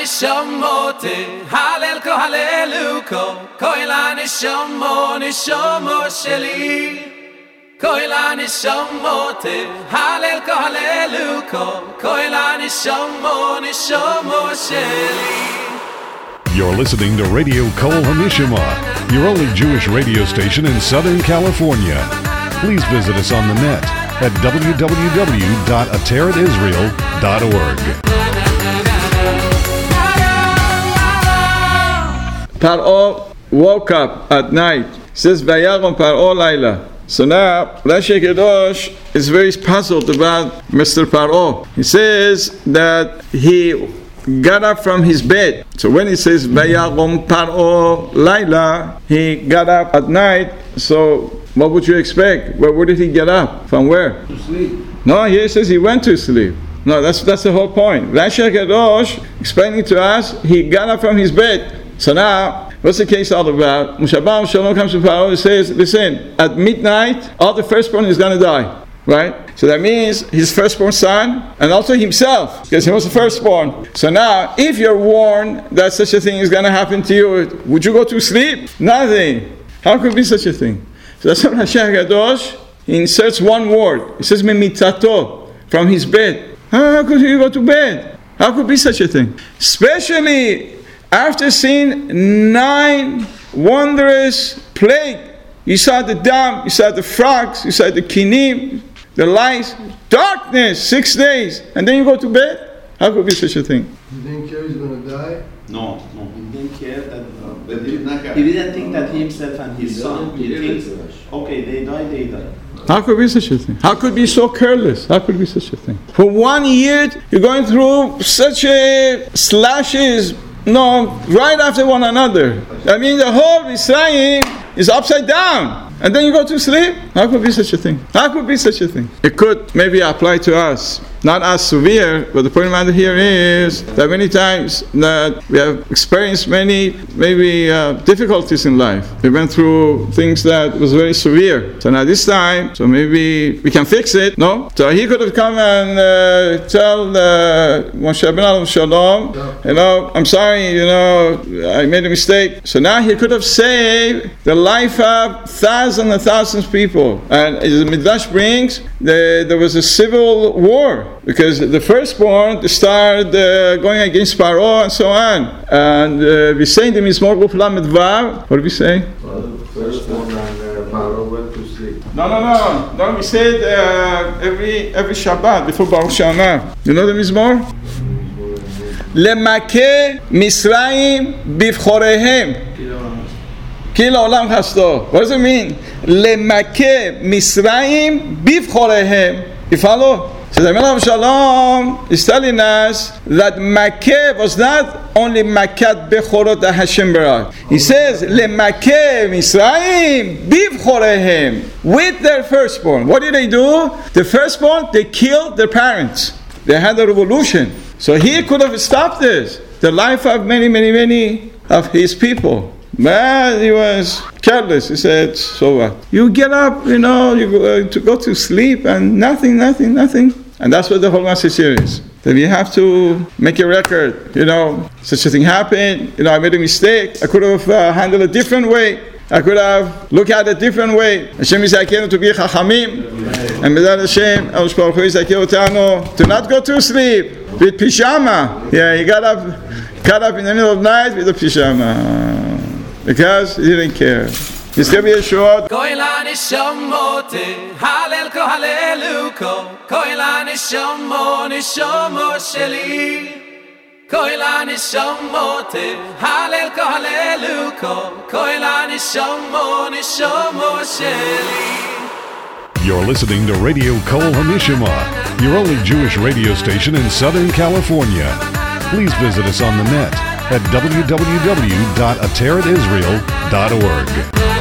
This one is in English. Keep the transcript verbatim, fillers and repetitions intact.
nishamote halel ko haleluko koila nishamo nishamo sheli koila nishamote halel ko haleluko koila nishamo nishamo sheli. You're listening to Radio Kol HaNishama, your only Jewish radio station in Southern California. Please visit us on the net at w w w dot ateret israel dot org. Paro woke up at night. It says, Vayagon Paro Laila. So now, Rashi Kedosh is very puzzled about Mister Paro. He says that he got up from his bed. So when he says Vayagon Paro Laila, he got up at night. So what would you expect? Where, where did he get up? From where? To sleep. No, here it says he went to sleep. No, that's that's the whole point. Rashi Kedosh explaining to us, he got up from his bed. So now, what's the case all about? Moshe Rabbeinu Shalom comes to Pharaoh and says, listen, at midnight, all the firstborn is going to die. Right? So that means his firstborn son and also himself, because he was the firstborn. So now, if you're warned that such a thing is going to happen to you, would you go to sleep? Nothing. How could be such a thing? So that's what Rashi Kadosh, he inserts one word. He says, Memitato, from his bed. How could you go to bed? How could be such a thing? Especially after seeing nine wondrous plagues. You saw the dam, you saw the frogs, you saw the kinim, the lice, darkness, six days, and then you go to bed? How could be such a thing? You think Jerry's going to die? No, no. He didn't care that. Uh, but he, he didn't think that he himself and his son. He thinks, okay, they die, they die. How could be such a thing? How could be so careless? How could be such a thing? For one year, you're going through such a slashes, no, right after one another. I mean, the whole Israel is upside down. And then you go to sleep? How could be such a thing? How could be such a thing? It could maybe apply to us. Not as severe, but the point of matter here is that many times that we have experienced many, maybe uh, difficulties in life. We went through things that was very severe. So now this time, so maybe we can fix it, no? So he could have come and uh, tell uh, Moshe Rabbeinu Shalom, you know, I'm sorry, you know, I made a mistake. So now he could have saved the life of thousands and thousands of people. And as the Midrash brings, the, there was a civil war. Because the firstborn started uh, going against Paro and so on. And uh, we say in the Mizmor Guf Lamed Vav, what do we say? Well, the firstborn and uh, Paro went to sleep. No, no, no. No, we say it uh, every, every Shabbat before Baruch Shana. You know the Mizmor? Lemakeh Misraim Bivchorehem. Ki la'olam chasto. What does it mean? Lemakeh Misraim Bivchorehem. You follow? So the Melech Shalom is telling us that Makkah was not only Makkat Bechorot that Hashem brought. He says, LeMakkeh Misraim Bivchorehem, with their firstborn. What did they do? The firstborn, they killed their parents. They had a revolution. So he could have stopped this, the life of many, many, many of his people. But he was careless. He said, so what? You get up, you know, you go, uh, to go to sleep and nothing, nothing, nothing. And that's what the whole message here is. That we have to make a record, you know, such a thing happened, you know, I made a mistake. I could have uh, handled it a different way. I could have looked at it a different way. Hashem Yisrael to be chachamim. And B'ezrat Hashem, Alosh Baruch Hu Yisrael Otanu, to not go to sleep with pijama. Yeah, he got up, got up in the middle of the night with a pijama. Because he didn't care. It's going to be a short. Koila nishamote, halel ko haleluko, koila nishamo nishamo sheli, koila nishamote, halel ko haleluko, koila nishamo nishamo sheli. You're listening to Radio Kol HaNishama, your only Jewish radio station in Southern California. Please visit us on the net at w w w dot ateret israel dot org.